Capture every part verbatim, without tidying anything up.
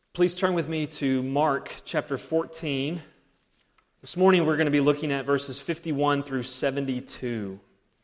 Please turn with me to Mark chapter fourteen. This morning we're going to be looking at verses fifty-one through seventy-two.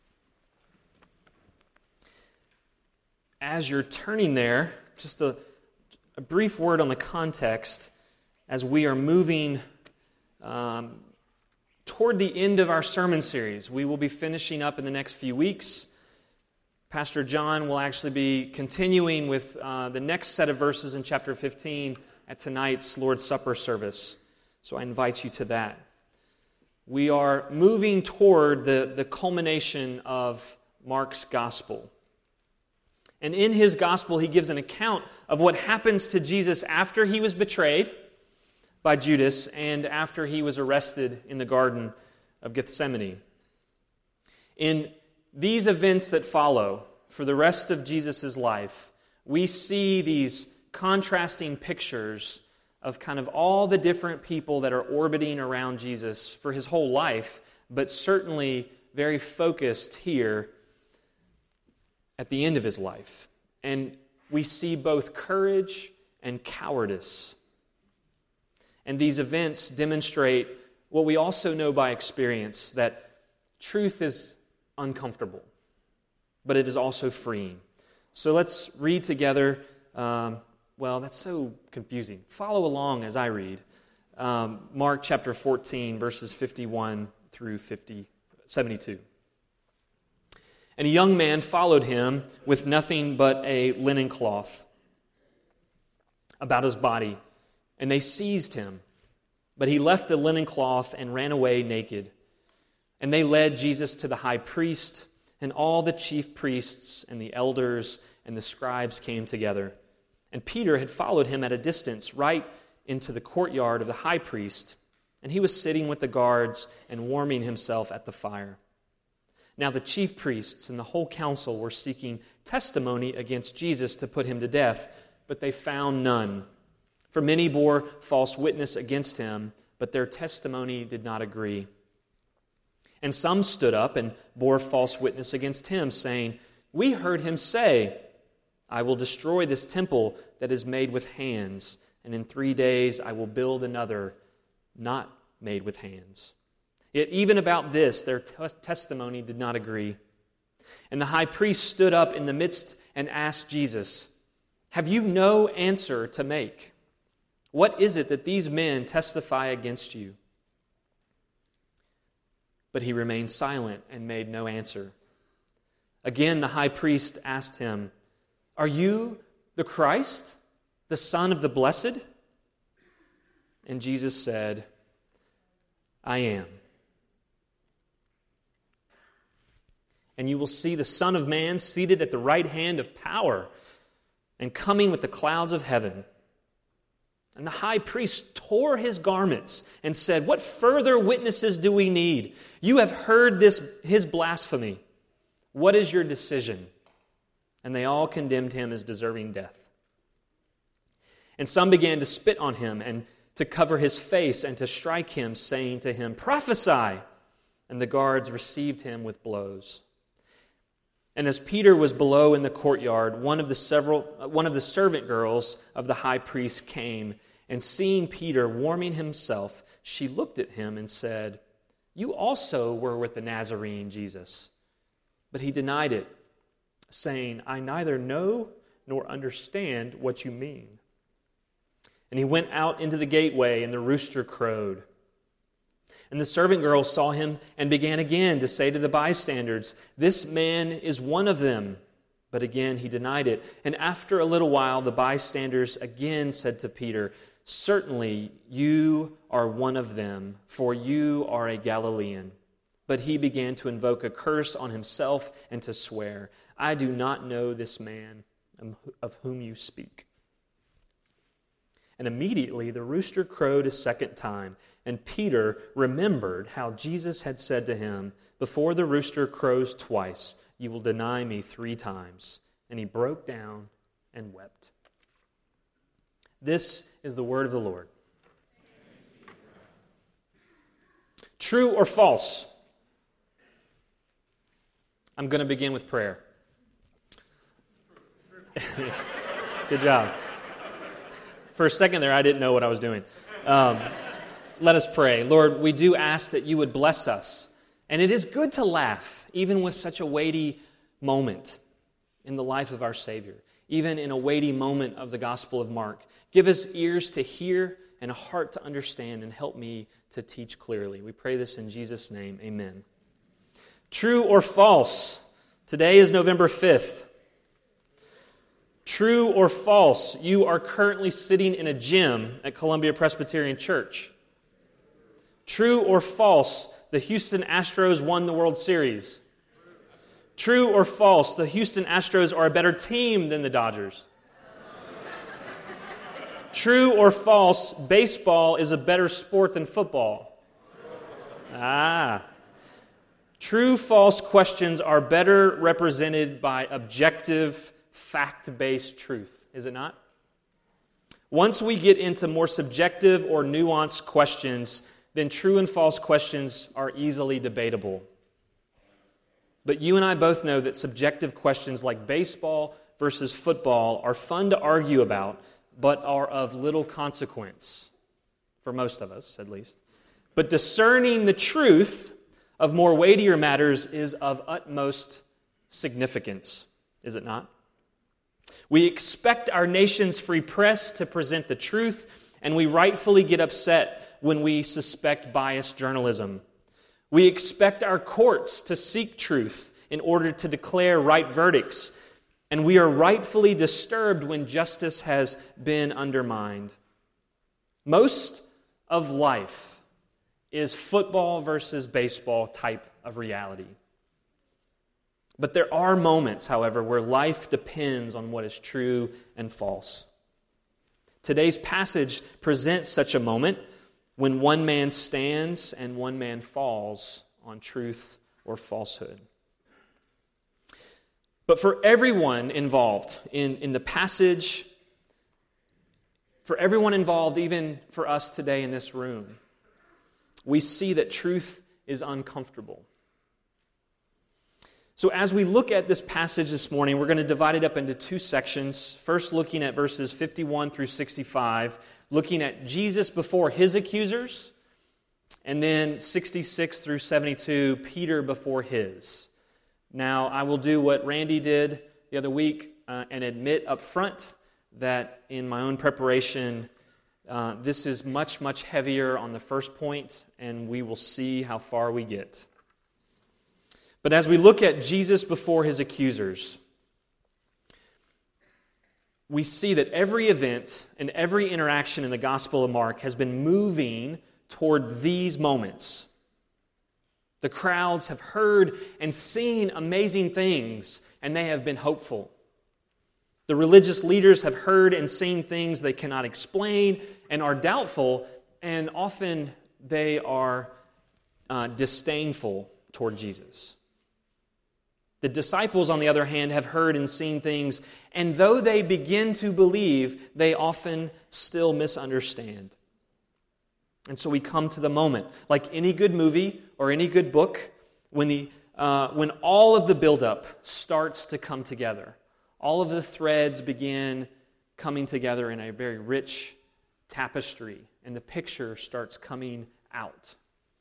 As you're turning there, just a, a brief word on the context as we are moving um, toward the end of our sermon series. We will be finishing up in the next few weeks. Pastor John will actually be continuing with uh, the next set of verses in chapter fifteen at tonight's Lord's Supper service. So I invite you to that. We are moving toward the, the culmination of Mark's gospel. And in his gospel, he gives an account of what happens to Jesus after he was betrayed by Judas and after he was arrested in the Garden of Gethsemane. In these events that follow, for the rest of Jesus' life, we see these contrasting pictures of kind of all the different people that are orbiting around Jesus for his whole life, but certainly very focused here at the end of his life. And we see both courage and cowardice. And these events demonstrate what we also know by experience, that truth is uncomfortable, but it is also freeing. So let's read together. Um, well, that's so confusing. Follow along as I read. Um, Mark chapter fourteen, verses fifty-one through fifty, seventy-two. And a young man followed him with nothing but a linen cloth about his body, and they seized him. But he left the linen cloth and ran away naked. And they led Jesus to the high priest, and all the chief priests and the elders and the scribes came together. And Peter had followed him at a distance right into the courtyard of the high priest, and he was sitting with the guards and warming himself at the fire. Now the chief priests and the whole council were seeking testimony against Jesus to put him to death, but they found none. For many bore false witness against him, but their testimony did not agree. And some stood up and bore false witness against him, saying, "We heard him say, 'I will destroy this temple that is made with hands, and in three days I will build another not made with hands.' Yet even about this their t- testimony did not agree. And the high priest stood up in the midst and asked Jesus, 'Have you no answer to make? What is it that these men testify against you?' But he remained silent and made no answer. Again the high priest asked him, 'Are you the Christ, the Son of the Blessed?' And Jesus said, 'I am. And you will see the Son of Man seated at the right hand of power and coming with the clouds of heaven.' And the high priest tore his garments and said, 'What further witnesses do we need? You have heard this his blasphemy. What is your decision?' And they all condemned him as deserving death. And some began to spit on him and to cover his face and to strike him, saying to him, 'Prophesy!' And the guards received him with blows. And as Peter was below in the courtyard, one of the several one of the servant girls of the high priest came, and seeing Peter warming himself, she looked at him and said, 'You also were with the Nazarene Jesus.' But he denied it, saying, 'I neither know nor understand what you mean.' And he went out into the gateway, and the rooster crowed. And the servant girl saw him and began again to say to the bystanders, 'This man is one of them.' But again he denied it. And after a little while the bystanders again said to Peter, 'Certainly you are one of them, for you are a Galilean.' But he began to invoke a curse on himself and to swear, 'I do not know this man of whom you speak.' And immediately the rooster crowed a second time, and Peter remembered how Jesus had said to him, 'Before the rooster crows twice, you will deny me three times.' And he broke down and wept." This is the word of the Lord. True or false? I'm going to begin with prayer. Good job. For a second there, I didn't know what I was doing. Um, let us pray. Lord, we do ask that you would bless us. And it is good to laugh, even with such a weighty moment in the life of our Savior, even in a weighty moment of the Gospel of Mark. Give us ears to hear and a heart to understand, and help me to teach clearly. We pray this in Jesus' name. Amen. True or false? Today is November fifth. True or false? You are currently sitting in a gym at Columbia Presbyterian Church. True or false? The Houston Astros won the World Series. True or false? The Houston Astros are a better team than the Dodgers. True or false, baseball is a better sport than football? Ah. True, false questions are better represented by objective, fact-based truth, is it not? Once we get into more subjective or nuanced questions, then true and false questions are easily debatable. But you and I both know that subjective questions like baseball versus football are fun to argue about, but are of little consequence, for most of us at least. But discerning the truth of more weightier matters is of utmost significance, is it not? We expect our nation's free press to present the truth, and we rightfully get upset when we suspect biased journalism. We expect our courts to seek truth in order to declare right verdicts, and we are rightfully disturbed when justice has been undermined. Most of life is football versus baseball type of reality. But there are moments, however, where life depends on what is true and false. Today's passage presents such a moment when one man stands and one man falls on truth or falsehood. But for everyone involved in, in the passage, for everyone involved, even for us today in this room, we see that truth is uncomfortable. So as we look at this passage this morning, we're going to divide it up into two sections. First, looking at verses fifty-one through sixty-five, looking at Jesus before his accusers, and then sixty-six through seventy-two, Peter before his. Now, I will do what Randy did the other week uh, and admit up front that in my own preparation, uh, this is much, much heavier on the first point, and we will see how far we get. But as we look at Jesus before his accusers, we see that every event and every interaction in the Gospel of Mark has been moving toward these moments. The crowds have heard and seen amazing things, and they have been hopeful. The religious leaders have heard and seen things they cannot explain and are doubtful, and often they are uh, disdainful toward Jesus. The disciples, on the other hand, have heard and seen things, and though they begin to believe, they often still misunderstand. And so we come to the moment, like any good movie or any good book, when the uh, when all of the buildup starts to come together. All of the threads begin coming together in a very rich tapestry, and the picture starts coming out.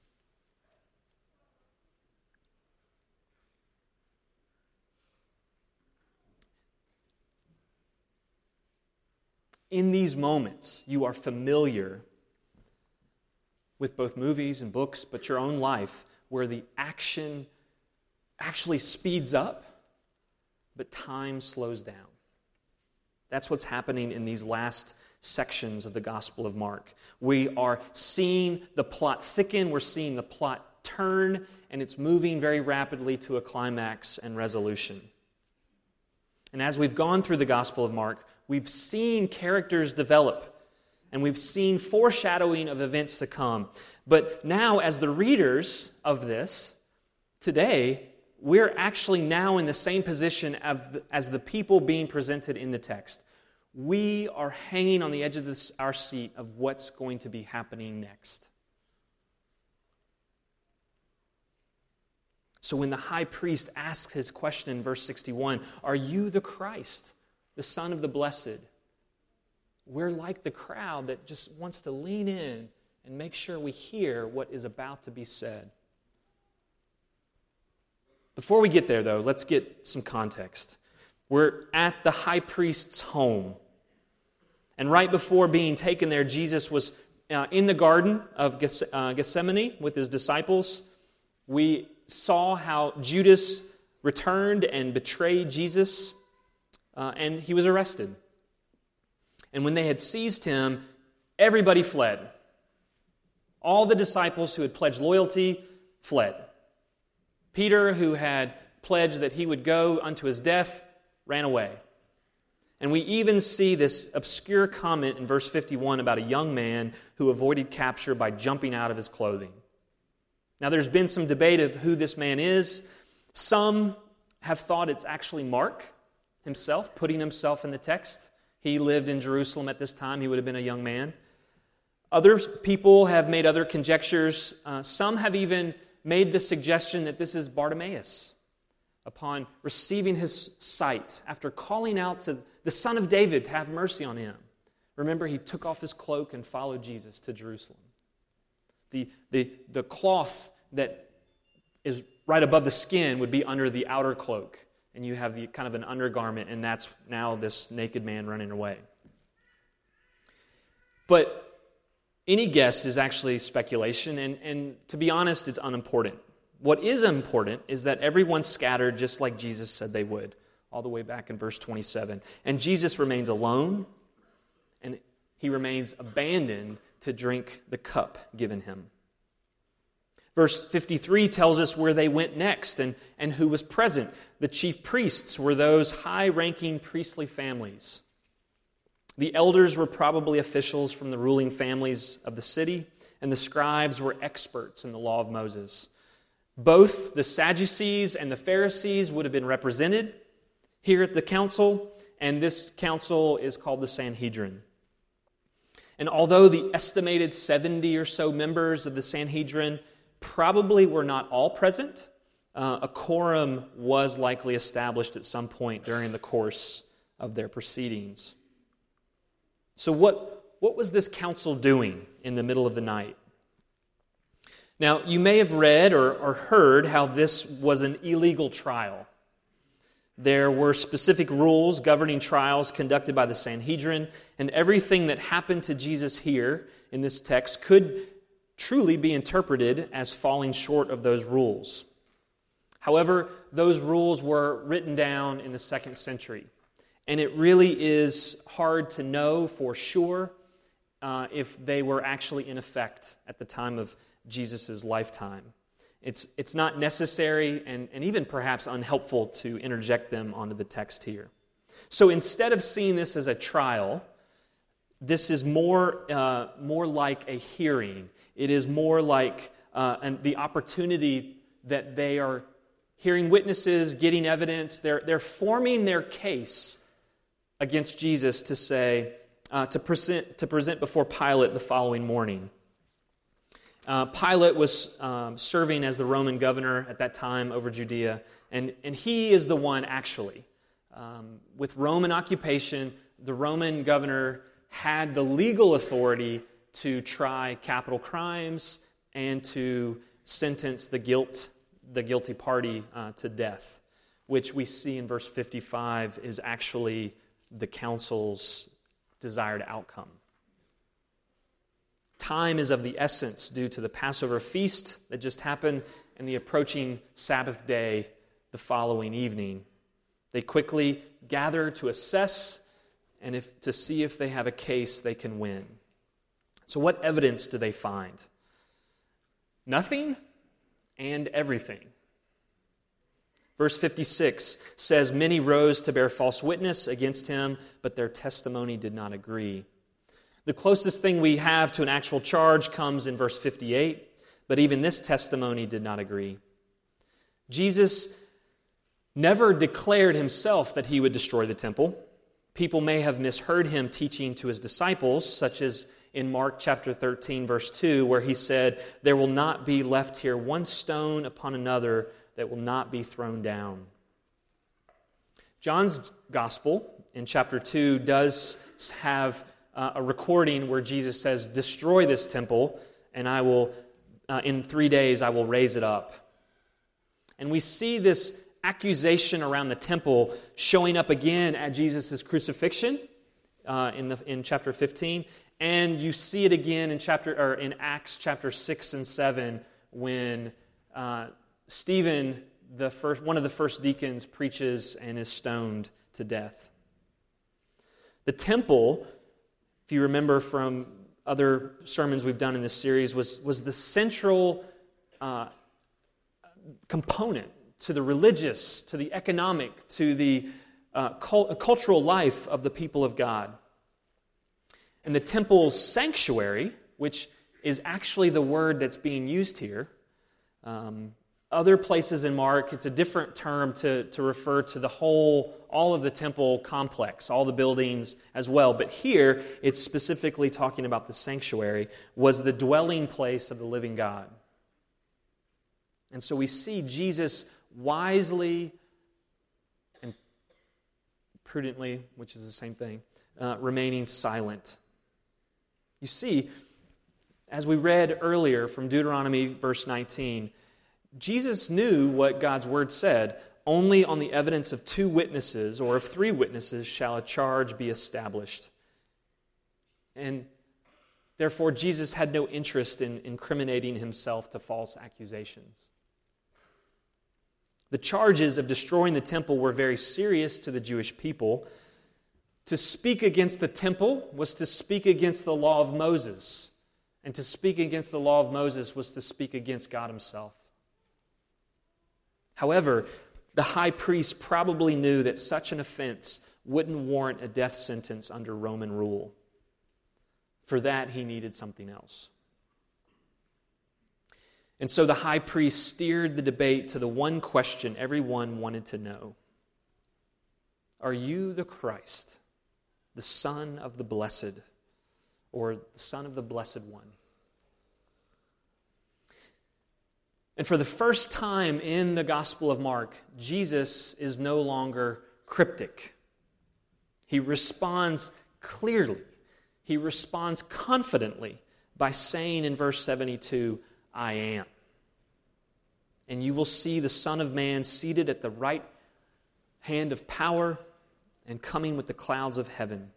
In these moments, you are familiar with both movies and books, but your own life, where the action actually speeds up, but time slows down. That's what's happening in these last sections of the Gospel of Mark. We are seeing the plot thicken, we're seeing the plot turn, and it's moving very rapidly to a climax and resolution. And as we've gone through the Gospel of Mark, we've seen characters develop, and we've seen foreshadowing of events to come. But now, as the readers of this, today, we're actually now in the same position as the people being presented in the text. We are hanging on the edge of this, our seat of what's going to be happening next. So when the high priest asks his question in verse sixty-one, "Are you the Christ, the Son of the Blessed?" we're like the crowd that just wants to lean in and make sure we hear what is about to be said. Before we get there, though, let's get some context. We're at the high priest's home. And right before being taken there, Jesus was uh, in the Garden of Geth- uh, Gethsemane with his disciples. We saw how Judas returned and betrayed Jesus, uh, and he was arrested. And when they had seized him, everybody fled. All the disciples who had pledged loyalty fled. Peter, who had pledged that he would go unto his death, ran away. And we even see this obscure comment in verse fifty-one about a young man who avoided capture by jumping out of his clothing. Now, there's been some debate of who this man is. Some have thought it's actually Mark himself, putting himself in the text. He lived in Jerusalem at this time. He would have been a young man. Other people have made other conjectures. Uh, some have even made the suggestion that this is Bartimaeus. Upon receiving his sight, after calling out to the Son of David to have mercy on him. Remember, he took off his cloak and followed Jesus to Jerusalem. The, the, the cloth that is right above the skin would be under the outer cloak. And you have the kind of an undergarment, and that's now this naked man running away. But any guess is actually speculation, and, and to be honest, it's unimportant. What is important is that everyone scattered just like Jesus said they would, all the way back in verse twenty-seven. And Jesus remains alone, and he remains abandoned to drink the cup given him. Verse fifty-three tells us where they went next and, and who was present. The chief priests were those high-ranking priestly families. The elders were probably officials from the ruling families of the city, and the scribes were experts in the law of Moses. Both the Sadducees and the Pharisees would have been represented here at the council, and this council is called the Sanhedrin. And although the estimated seventy or so members of the Sanhedrin probably were not all present, uh, a quorum was likely established at some point during the course of their proceedings. So what, what was this council doing in the middle of the night? Now, you may have read or, or heard how this was an illegal trial. There were specific rules governing trials conducted by the Sanhedrin, and everything that happened to Jesus here in this text could truly be interpreted as falling short of those rules. However, those rules were written down in the second century, and it really is hard to know for sure uh, if they were actually in effect at the time of Jesus' lifetime. It's, it's not necessary and, and even perhaps unhelpful to interject them onto the text here. So instead of seeing this as a trial, this is more, uh, more like a hearing. It is more like uh, an, the opportunity that they are hearing witnesses, getting evidence. They're, they're forming their case against Jesus to say, uh, to present, to present before Pilate the following morning. Uh, Pilate was um, serving as the Roman governor at that time over Judea, and, and he is the one actually. Um, with Roman occupation, the Roman governor had the legal authority to try capital crimes and to sentence the guilt, the guilty party uh, to death, which we see in verse fifty-five is actually the council's desired outcome. Time is of the essence due to the Passover feast that just happened and the approaching Sabbath day the following evening. They quickly gather to assess and if, to see if they have a case they can win. So what evidence do they find? Nothing and everything. Verse fifty-six says, "Many rose to bear false witness against him, but their testimony did not agree." The closest thing we have to an actual charge comes in verse fifty-eight, but even this testimony did not agree. Jesus never declared himself that he would destroy the temple. People may have misheard him teaching to his disciples, such as in Mark chapter thirteen, verse two, where he said, "There will not be left here one stone upon another that will not be thrown down." John's gospel in chapter two does have uh, a recording where Jesus says, "Destroy this temple, and I will, uh, in three days, I will raise it up." And we see this accusation around the temple showing up again at Jesus' crucifixion uh, in the in chapter fifteen, and you see it again in chapter or in Acts chapter six and seven when uh, Stephen, the first one of the first deacons, preaches and is stoned to death. The temple, if you remember from other sermons we've done in this series, was was the central uh, component to the religious, to the economic, to the uh, cult- cultural life of the people of God. And the temple's sanctuary, which is actually the word that's being used here, um, other places in Mark, it's a different term to, to refer to the whole, all of the temple complex, all the buildings as well. But here, it's specifically talking about the sanctuary, was the dwelling place of the living God. And so we see Jesus wisely and prudently, which is the same thing, uh, remaining silent. You see, as we read earlier from Deuteronomy verse nineteen, Jesus knew what God's word said. Only on the evidence of two witnesses or of three witnesses shall a charge be established. And therefore, Jesus had no interest in incriminating himself to false accusations. The charges of destroying the temple were very serious to the Jewish people. To speak against the temple was to speak against the law of Moses. And to speak against the law of Moses was to speak against God himself. However, the high priest probably knew that such an offense wouldn't warrant a death sentence under Roman rule. For that, he needed something else. And so the high priest steered the debate to the one question everyone wanted to know. Are you the Christ, the Son of the Blessed, or the Son of the Blessed One? And for the first time in the Gospel of Mark, Jesus is no longer cryptic. He responds clearly. He responds confidently by saying in verse seventy-two, I am. And you will see the Son of Man seated at the right hand of power and coming with the clouds of heaven.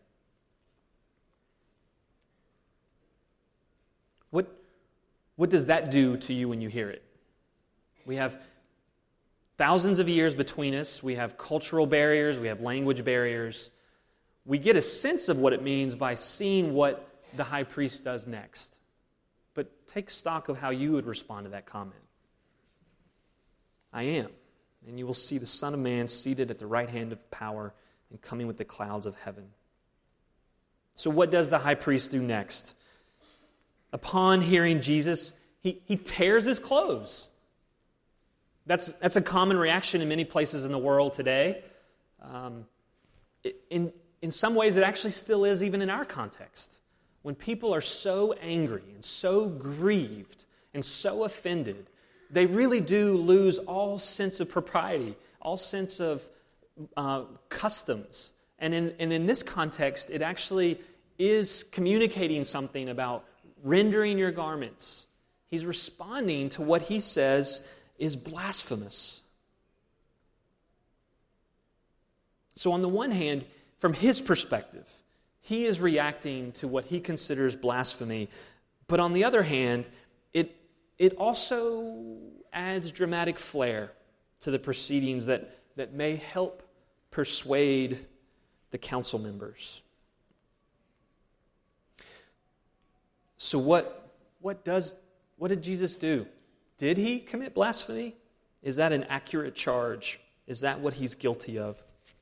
What, what does that do to you when you hear it? We have thousands of years between us. We have cultural barriers. We have language barriers. We get a sense of what it means by seeing what the high priest does next. But take stock of how you would respond to that comment. I am. And you will see the Son of Man seated at the right hand of power and coming with the clouds of heaven. So what does the high priest do next? Upon hearing Jesus, he, he tears his clothes. That's, that's a common reaction in many places in the world today. Um, in, in some ways, it actually still is even in our context. When people are so angry and so grieved and so offended, they really do lose all sense of propriety, all sense of uh, customs. And in, and in this context, it actually is communicating something about rendering your garments. He's responding to what he says is blasphemous. So on the one hand, from his perspective, he is reacting to what he considers blasphemy. But on the other hand, it, it also adds dramatic flair to the proceedings that, that may help persuade the council members. So what, what, does, what did Jesus do? Did he commit blasphemy? Is that an accurate charge? Is that what he's guilty of?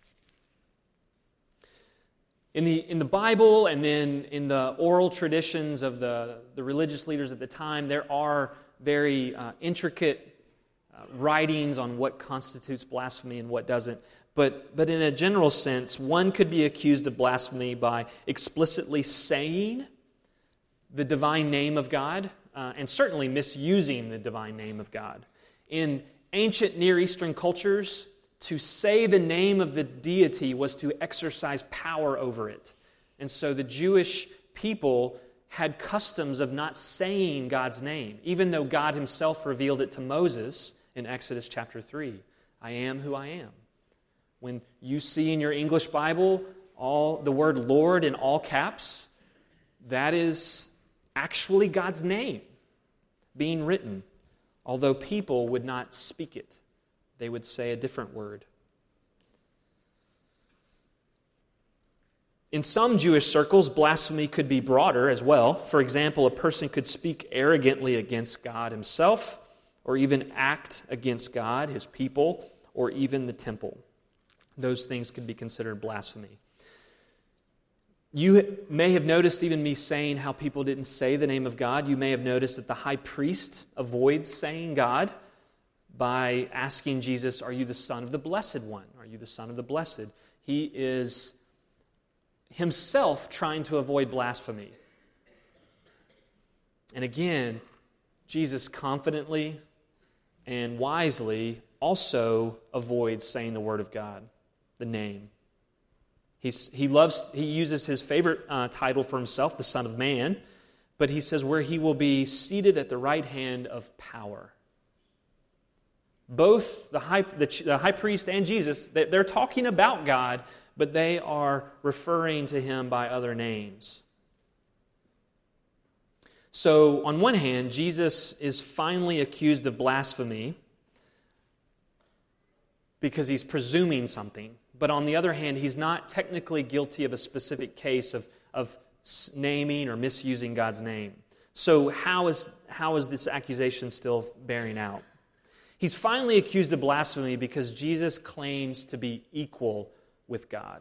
In the, in the Bible and then in the oral traditions of the, the religious leaders at the time, there are very uh, intricate uh, writings on what constitutes blasphemy and what doesn't. But, but in a general sense, one could be accused of blasphemy by explicitly saying the divine name of God, uh, and certainly misusing the divine name of God. In ancient Near Eastern cultures, to say the name of the deity was to exercise power over it. And so the Jewish people had customs of not saying God's name, even though God himself revealed it to Moses in Exodus chapter three. I am who I am. When you see in your English Bible all the word Lord in all caps, that is actually God's name being written, although people would not speak it. They would say a different word. In some Jewish circles, blasphemy could be broader as well. For example, a person could speak arrogantly against God himself, or even act against God, his people, or even the temple. Those things could be considered blasphemy. You may have noticed even me saying how people didn't say the name of God. You may have noticed that the high priest avoids saying God by asking Jesus, are you the Son of the Blessed One? Are you the Son of the Blessed? He is himself trying to avoid blasphemy. And again, Jesus confidently and wisely also avoids saying the word of God, the name. He's, he loves, he uses his favorite uh, title for himself, the Son of Man, but he says where he will be seated at the right hand of power. Both the high, the, the high priest and Jesus, they're talking about God, but they are referring to him by other names. So, on one hand, Jesus is finally accused of blasphemy because he's presuming something. But on the other hand, he's not technically guilty of a specific case of, of naming or misusing God's name. So how is, how is this accusation still bearing out? He's finally accused of blasphemy because Jesus claims to be equal with God.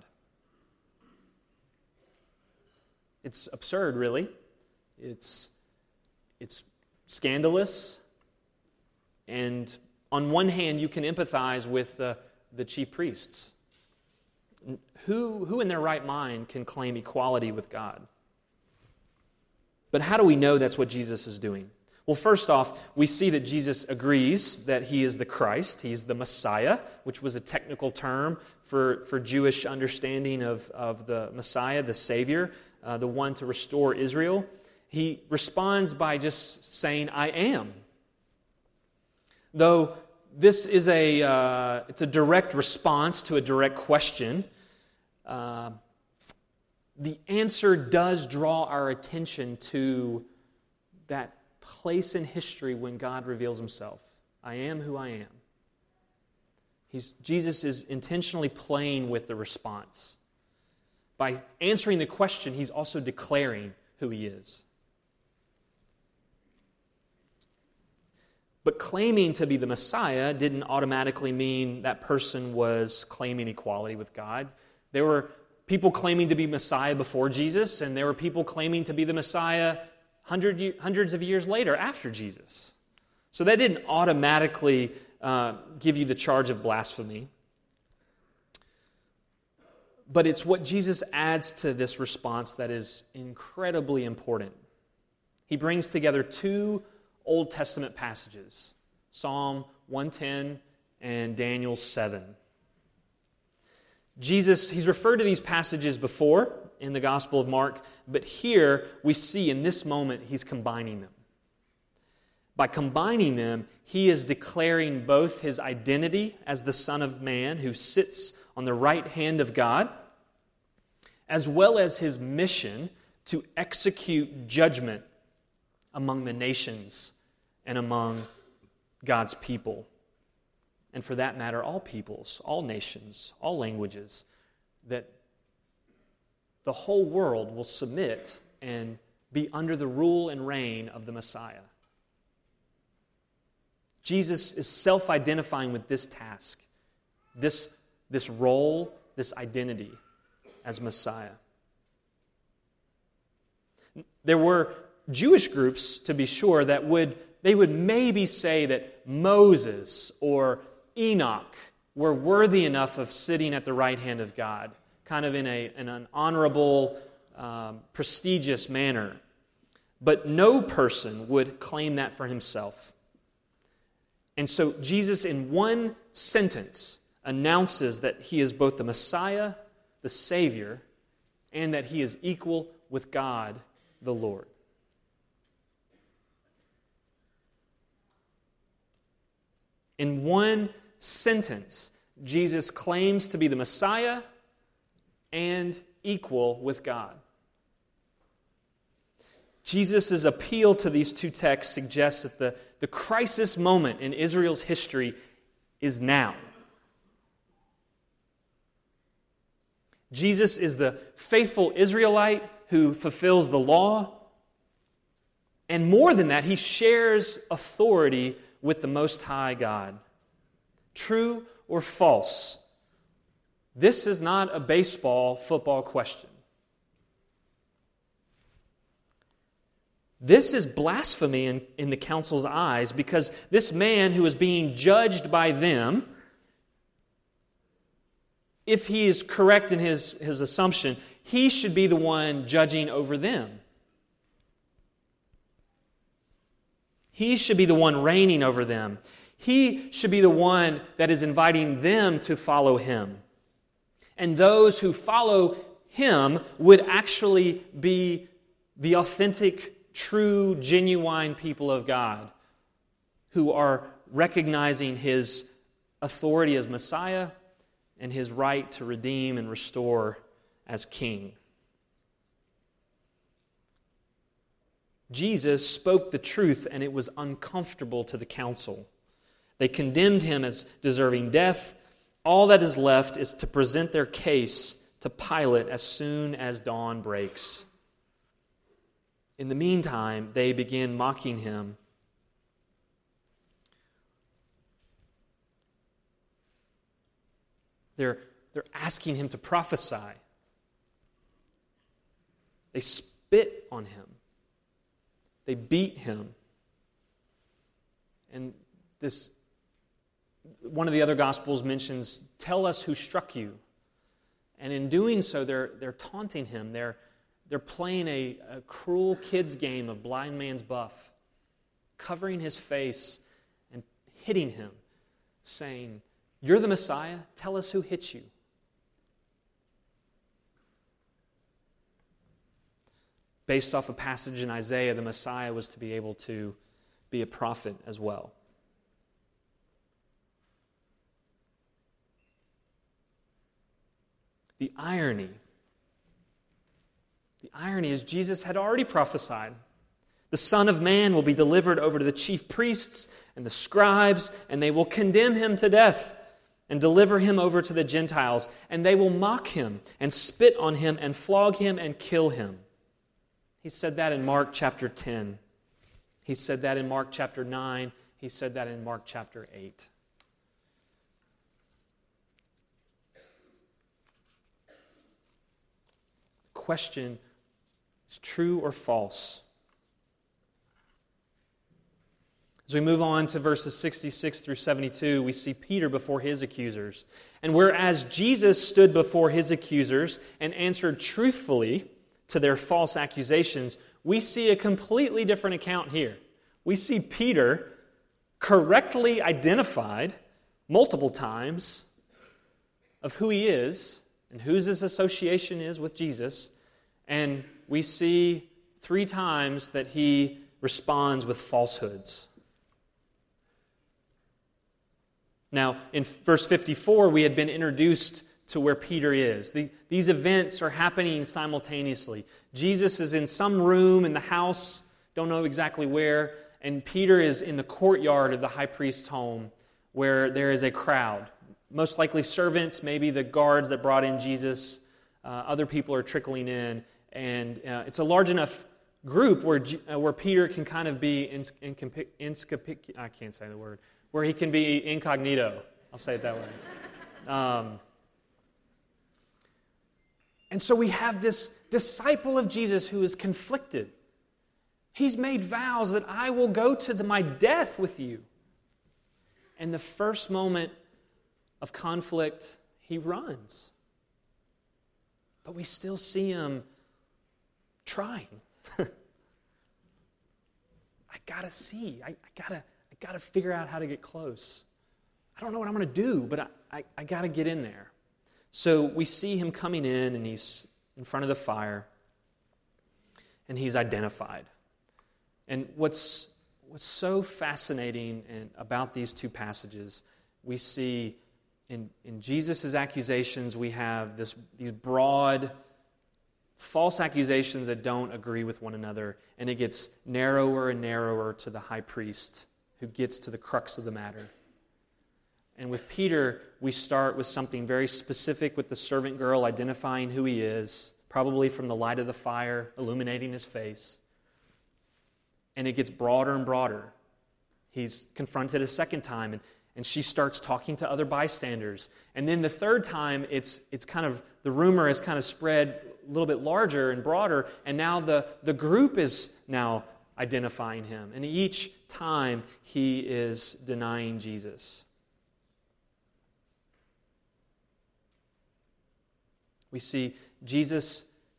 It's absurd, really. It's, it's scandalous. And on one hand, you can empathize with the, the chief priests. Who, who in their right mind can claim equality with God? But how do we know that's what Jesus is doing? Well, first off, we see that Jesus agrees that he is the Christ. He's the Messiah, which was a technical term for, for Jewish understanding of, of the Messiah, the Savior, uh, the one to restore Israel. He responds by just saying, I am. Though this is a, uh, it's a direct response to a direct question, Uh, the answer does draw our attention to that place in history when God reveals himself. I am who I am. He's, Jesus is intentionally playing with the response. By answering the question, he's also declaring who he is. But claiming to be the Messiah didn't automatically mean that person was claiming equality with God. There were people claiming to be Messiah before Jesus, and there were people claiming to be the Messiah hundred, hundreds of years later after Jesus. So that didn't automatically uh, give you the charge of blasphemy. But it's what Jesus adds to this response that is incredibly important. He brings together two Old Testament passages, Psalm one ten and Daniel seven. Jesus, he's referred to these passages before in the Gospel of Mark, but here we see in this moment he's combining them. By combining them, he is declaring both his identity as the Son of Man who sits on the right hand of God, as well as his mission to execute judgment among the nations and among God's people. And for that matter, all peoples, all nations, all languages, that the whole world will submit and be under the rule and reign of the Messiah. Jesus is self-identifying with this task, this, this role, this identity as Messiah. There were Jewish groups, to be sure, that would they would maybe say that Moses or Enoch were worthy enough of sitting at the right hand of God, kind of in, a, in an honorable, um, prestigious manner. But no person would claim that for himself. And so Jesus, in one sentence, announces that he is both the Messiah, the Savior, and that he is equal with God the Lord. In one sentence, Jesus claims to be the Messiah and equal with God. Jesus' appeal to these two texts suggests that the, the crisis moment in Israel's history is now. Jesus is the faithful Israelite who fulfills the law. And more than that, he shares authority with the Most High God. True or false? This is not a baseball, football question. This is blasphemy in, in the council's eyes, because this man who is being judged by them, if he is correct in his, his assumption, he should be the one judging over them. He should be the one reigning over them. He should be the one that is inviting them to follow him. And those who follow him would actually be the authentic, true, genuine people of God who are recognizing his authority as Messiah and his right to redeem and restore as King. Jesus spoke the truth, and it was uncomfortable to the council. They condemned him as deserving death. All that is left is to present their case to Pilate as soon as dawn breaks. In the meantime, they begin mocking him. They're, they're asking him to prophesy. They spit on him. They beat him. And this, one of the other Gospels mentions, "Tell us who struck you." And in doing so, they're, they're taunting him. They're, they're playing a, a cruel kid's game of blind man's buff, covering his face and hitting him, saying, "You're the Messiah. Tell us who hit you." Based off a passage in Isaiah, the Messiah was to be able to be a prophet as well. The irony, the irony is Jesus had already prophesied. The Son of Man will be delivered over to the chief priests and the scribes, and they will condemn him to death and deliver him over to the Gentiles, and they will mock him and spit on him and flog him and kill him. He said that in Mark chapter ten. He said that in Mark chapter nine. He said that in Mark chapter eight. The question is true or false? As we move on to verses sixty-six through seventy-two, we see Peter before his accusers. And whereas Jesus stood before his accusers and answered truthfully to their false accusations, we see a completely different account here. We see Peter correctly identified multiple times of who he is and whose his association is with Jesus, and we see three times that he responds with falsehoods. Now, in verse fifty-four, we had been introduced to where Peter is. The, these events are happening simultaneously. Jesus is in some room in the house, don't know exactly where, and Peter is in the courtyard of the high priest's home where there is a crowd. Most likely servants, maybe the guards that brought in Jesus. Uh, other people are trickling in, and uh, it's a large enough group where uh, where Peter can kind of be in, in, in, in, I can't say the word, where he can be incognito. I'll say it that way. Um, And so we have this disciple of Jesus who is conflicted. He's made vows that I will go to the, my death with you. And the first moment of conflict, he runs. But we still see him trying. I gotta see. I, I gotta. I gotta figure out how to get close. I don't know what I'm going to do, but I, I, I gotta get in there. So we see him coming in, and he's in front of the fire, and he's identified. And what's what's so fascinating in, about these two passages, we see in, in Jesus' accusations, we have this these broad, false accusations that don't agree with one another, and it gets narrower and narrower to the high priest who gets to the crux of the matter. And with Peter, we start with something very specific with the servant girl identifying who he is, probably from the light of the fire illuminating his face. And it gets broader and broader. He's confronted a second time, and, and she starts talking to other bystanders. And then the third time, it's it's kind of, the rumor has kind of spread a little bit larger and broader, and now the, the group is now identifying him. And each time, he is denying Jesus. We see Jesus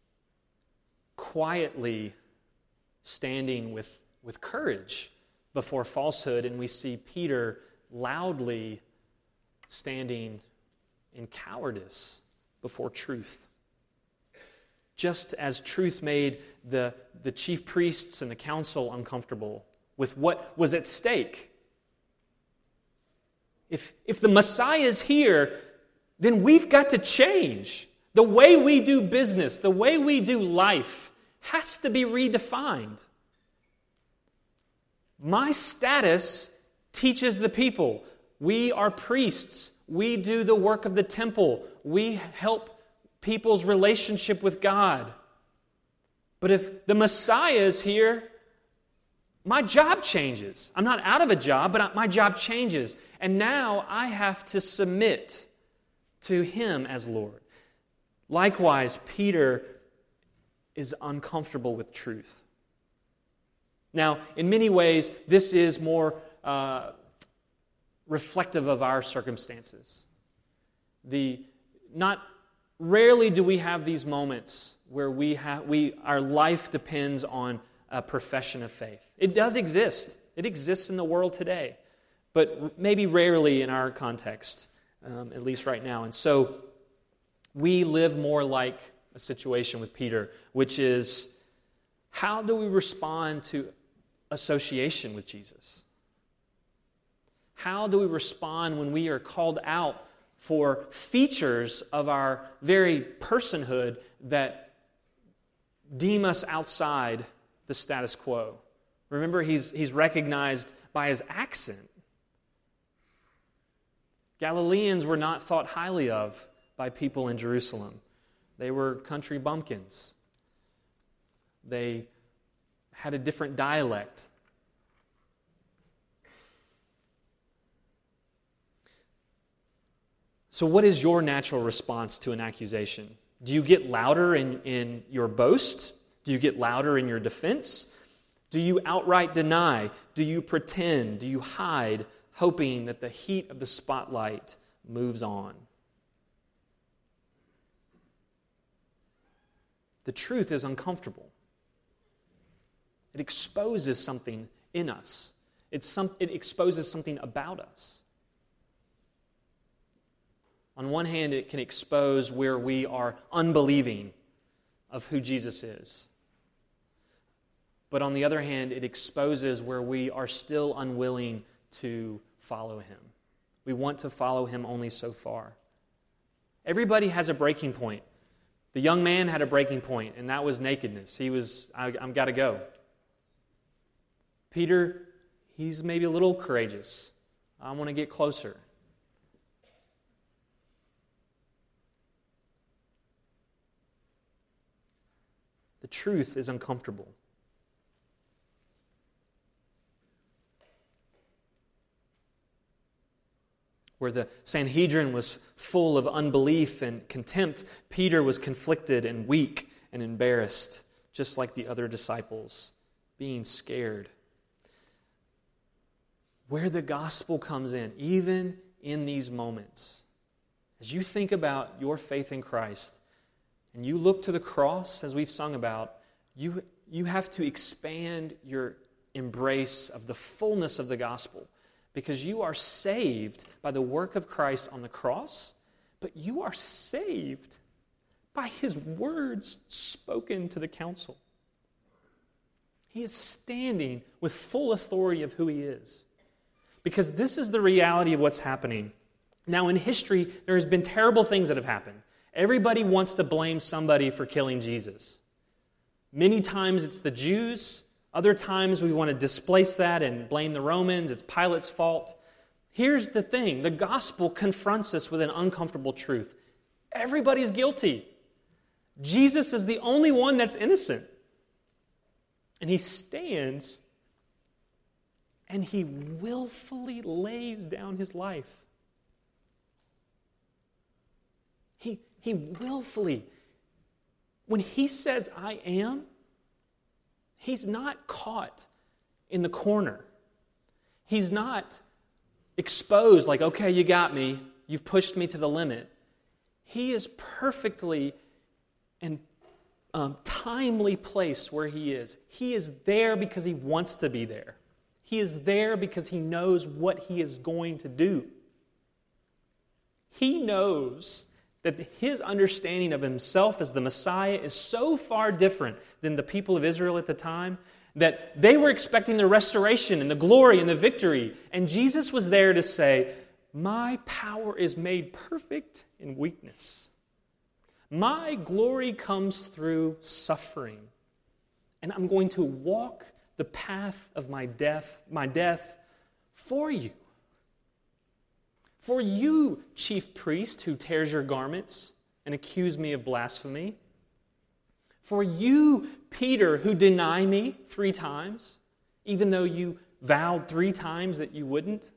quietly standing with, with courage before falsehood, and we see Peter loudly standing in cowardice before truth. Just as truth made the, the chief priests and the council uncomfortable with what was at stake. If, if the Messiah is here, then we've got to change. The way we do business, the way we do life has to be redefined. My status teaches the people. We are priests. We do the work of the temple. We help people's relationship with God. But if the Messiah is here, my job changes. I'm not out of a job, but my job changes. And now I have to submit to Him as Lord. Likewise, Peter is uncomfortable with truth. Now, in many ways, this is more uh, reflective of our circumstances. The not rarely do we have these moments where we have we our life depends on a profession of faith. It does exist. It exists in the world today, but maybe rarely in our context, um, at least right now. And so we live more like a situation with Peter, which is, how do we respond to association with Jesus? How do we respond when we are called out for features of our very personhood that deem us outside the status quo? Remember, he's, he's recognized by his accent. Galileans were not thought highly of by people in Jerusalem. They were country bumpkins. They had a different dialect. So what is your natural response to an accusation? Do you get louder in, in your boast? Do you get louder in your defense? Do you outright deny? Do you pretend? Do you hide, hoping that the heat of the spotlight moves on? The truth is uncomfortable. It exposes something in us. It's some, it exposes something about us. On one hand, it can expose where we are unbelieving of who Jesus is. But on the other hand, it exposes where we are still unwilling to follow Him. We want to follow Him only so far. Everybody has a breaking point. The young man had a breaking point, and that was nakedness. He was, I, I've got to go. Peter, he's maybe a little courageous. I want to get closer. The truth is uncomfortable. Where the Sanhedrin was full of unbelief and contempt, Peter was conflicted and weak and embarrassed, just like the other disciples, being scared. Where the gospel comes in, even in these moments, as you think about your faith in Christ, and you look to the cross, as we've sung about, you, you have to expand your embrace of the fullness of the gospel. Because you are saved by the work of Christ on the cross, but you are saved by his words spoken to the council. He is standing with full authority of who he is. Because this is the reality of what's happening. Now, in history, there has been terrible things that have happened. Everybody wants to blame somebody for killing Jesus. Many times it's the Jews. Other times we want to displace that and blame the Romans. It's Pilate's fault. Here's the thing. The gospel confronts us with an uncomfortable truth. Everybody's guilty. Jesus is the only one that's innocent. And he stands and he willfully lays down his life. He, he willfully, when he says, I am, he's not caught in the corner. He's not exposed like, okay, you got me. You've pushed me to the limit. He is perfectly and um, timely placed where he is. He is there because he wants to be there. He is there because he knows what he is going to do. He knows that his understanding of himself as the Messiah is so far different than the people of Israel at the time that they were expecting the restoration and the glory and the victory. And Jesus was there to say, my power is made perfect in weakness. My glory comes through suffering. And I'm going to walk the path of my death, my death for you. For you, chief priest who tears your garments and accuse me of blasphemy. For you, Peter, who deny me three times, even though you vowed three times that you wouldn't.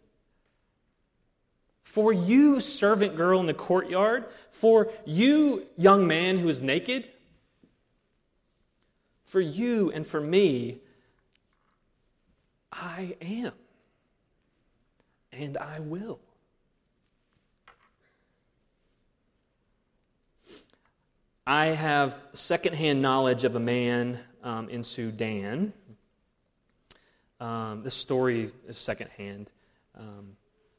For you, servant girl in the courtyard. For you, young man who is naked. For you and for me, I am, and I will. I have secondhand knowledge of a man um, in Sudan. Um, this story is secondhand. Um,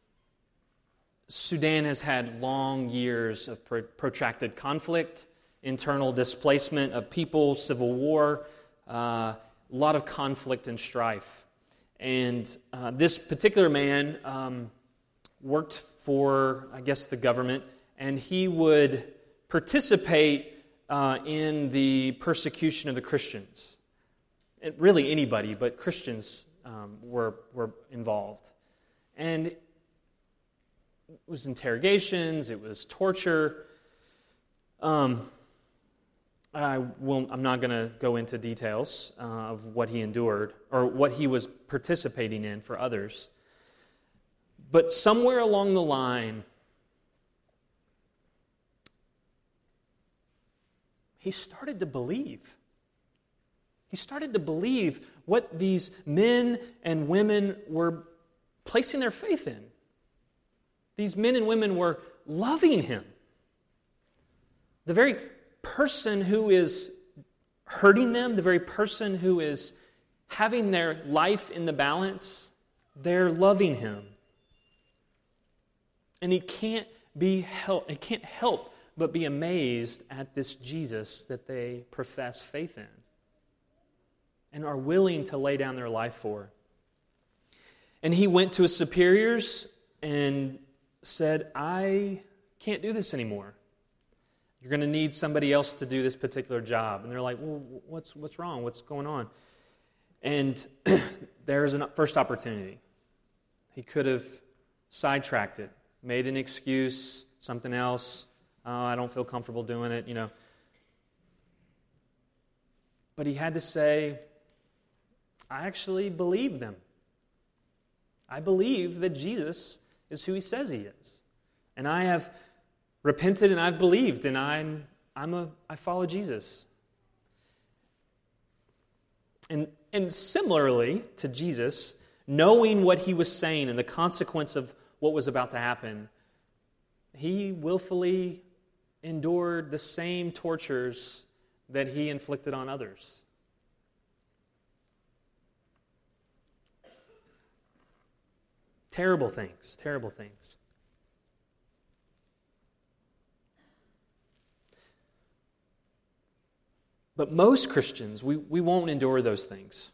Sudan has had long years of pro- protracted conflict, internal displacement of people, civil war, uh, a lot of conflict and strife. And uh, this particular man um, worked for, I guess, the government, and he would participate uh, in the persecution of the Christians. And really anybody, but Christians um, were were involved. And it was interrogations, it was torture. Um, I will, I'm not going to go into details uh, of what he endured or what he was participating in for others. But somewhere along the line, he started to believe. He started to believe what these men and women were placing their faith in. These men and women were loving him. The very person who is hurting them, the very person who is having their life in the balance, they're loving him. And he can't be help, he can't help but be amazed at this Jesus that they profess faith in and are willing to lay down their life for. And he went to his superiors and said, I can't do this anymore. You're going to need somebody else to do this particular job. And they're like, well, what's what's wrong? What's going on? And there's a first opportunity. He could have sidetracked it, made an excuse, something else. Oh, I don't feel comfortable doing it, you know. But he had to say, I actually believe them. I believe that Jesus is who he says he is. And I have repented and I've believed, and I'm I'm a I follow Jesus. And and similarly to Jesus, knowing what he was saying and the consequence of what was about to happen, he willfully endured the same tortures that he inflicted on others. Terrible things, terrible things. But most Christians, we, we won't endure those things.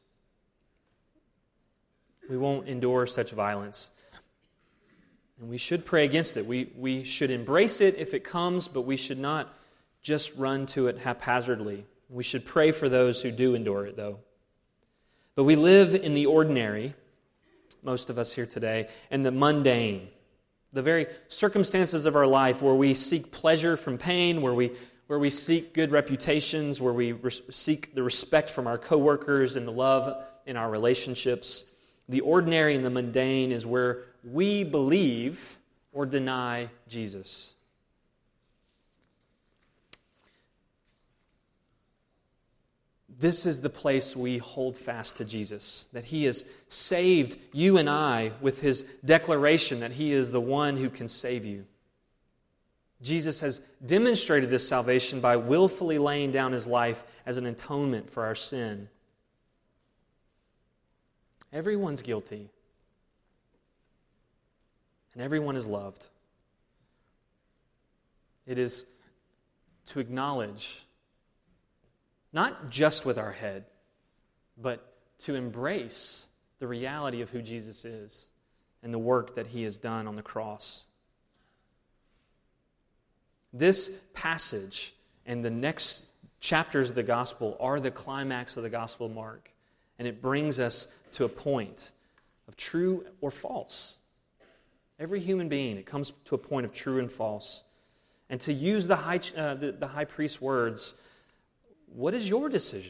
We won't endure such violence. And we should pray against it. We, we should embrace it if it comes, but we should not just run to it haphazardly. We should pray for those who do endure it, though. But we live in the ordinary, most of us here today, and the mundane, the very circumstances of our life where we seek pleasure from pain, where we where we seek good reputations, where we res- seek the respect from our coworkers and the love in our relationships. The ordinary and the mundane is where we believe or deny Jesus. This is the place we hold fast to Jesus, that He has saved you and I with His declaration that He is the one who can save you. Jesus has demonstrated this salvation by willfully laying down His life as an atonement for our sin. Everyone's guilty, and everyone is loved. It is to acknowledge, not just with our head, but to embrace the reality of who Jesus is and the work that He has done on the cross. This passage and the next chapters of the gospel are the climax of the gospel mark, and it brings us to a point of true or false. Every human being, it comes to a point of true and false. And to use the high, uh, the, the high priest's words, what is your decision?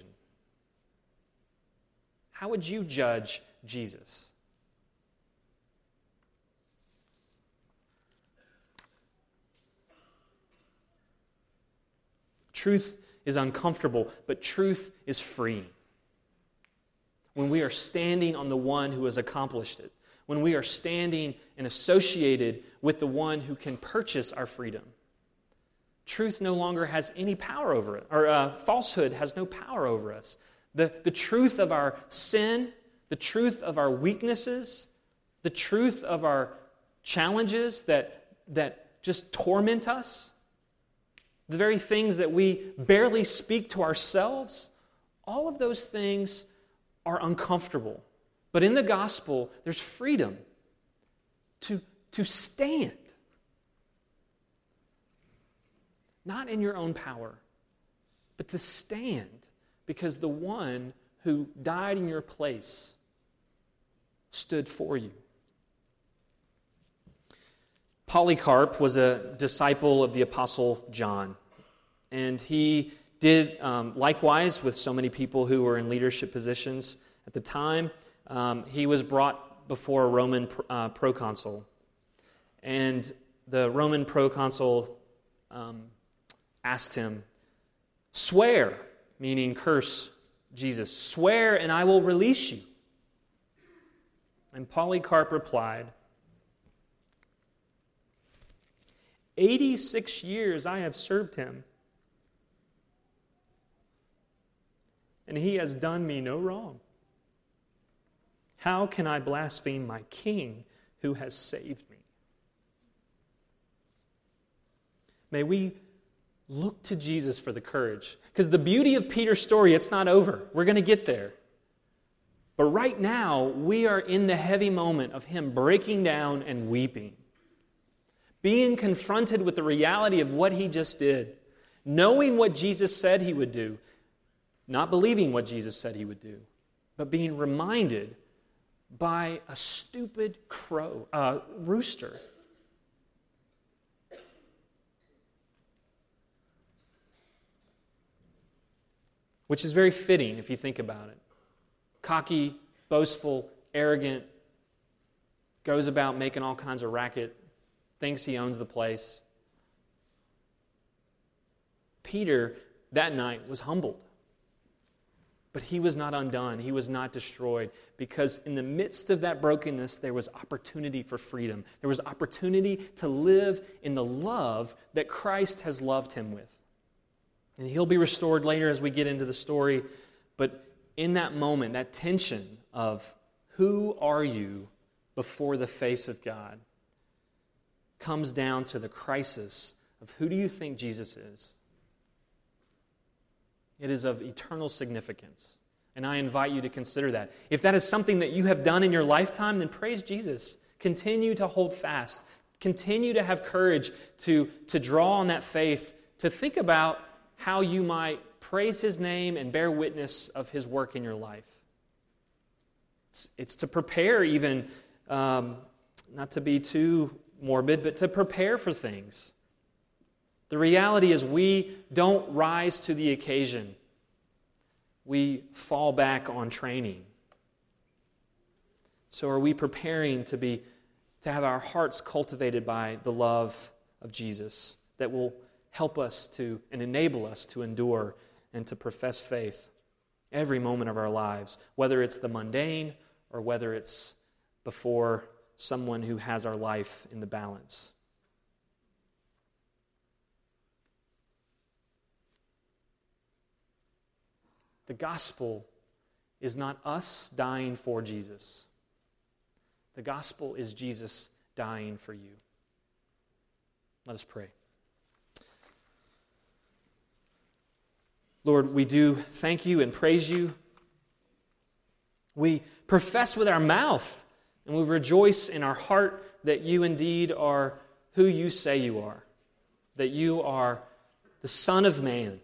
How would you judge Jesus? Truth is uncomfortable, but truth is freeing. When we are standing on the one who has accomplished it, when we are standing and associated with the one who can purchase our freedom, truth no longer has any power over it, or uh, falsehood has no power over us. The, the truth of our sin, the truth of our weaknesses, the truth of our challenges that, that just torment us, the very things that we barely speak to ourselves, all of those things are uncomfortable. But in the gospel, there's freedom to, to stand. Not in your own power, but to stand because the one who died in your place stood for you. Polycarp was a disciple of the Apostle John, and he did um, likewise with so many people who were in leadership positions at the time. Um, he was brought before a Roman uh, proconsul, and the Roman proconsul um, asked him, "Swear," meaning curse Jesus, "swear and I will release you." And Polycarp replied, eighty-six years I have served him, and he has done me no wrong. How can I blaspheme my king who has saved me? May we look to Jesus for the courage. Because the beauty of Peter's story, it's not over. We're going to get there. But right now, we are in the heavy moment of him breaking down and weeping. Being confronted with the reality of what he just did. Knowing what Jesus said he would do. Not believing what Jesus said he would do. But being reminded by a stupid crow, uh, rooster. Which is very fitting if you think about it. Cocky, boastful, arrogant, goes about making all kinds of racket, thinks he owns the place. Peter, that night, was humbled. But he was not undone. He was not destroyed. Because in the midst of that brokenness, there was opportunity for freedom. There was opportunity to live in the love that Christ has loved him with. And he'll be restored later as we get into the story. But in that moment, that tension of who are you before the face of God comes down to the crisis of who do you think Jesus is? It is of eternal significance. And I invite you to consider that. If that is something that you have done in your lifetime, then praise Jesus. Continue to hold fast. Continue to have courage to, to draw on that faith, to think about how you might praise His name and bear witness of His work in your life. It's, it's to prepare even, um, not to be too morbid, but to prepare for things. The reality is we don't rise to the occasion. We fall back on training. So are we preparing to be to have our hearts cultivated by the love of Jesus that will help us to and enable us to endure and to profess faith every moment of our lives, whether it's the mundane or whether it's before someone who has our life in the balance. The gospel is not us dying for Jesus. The gospel is Jesus dying for you. Let us pray. Lord, we do thank you and praise you. We profess with our mouth and we rejoice in our heart that you indeed are who you say you are, that you are the Son of Man.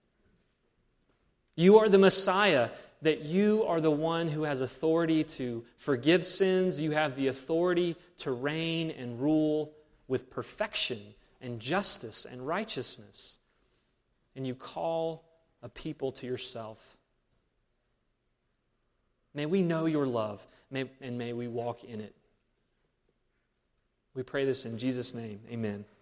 You are the Messiah, that you are the one who has authority to forgive sins. You have the authority to reign and rule with perfection and justice and righteousness. And you call a people to yourself. May we know your love, may, and may we walk in it. We pray this in Jesus' name. Amen.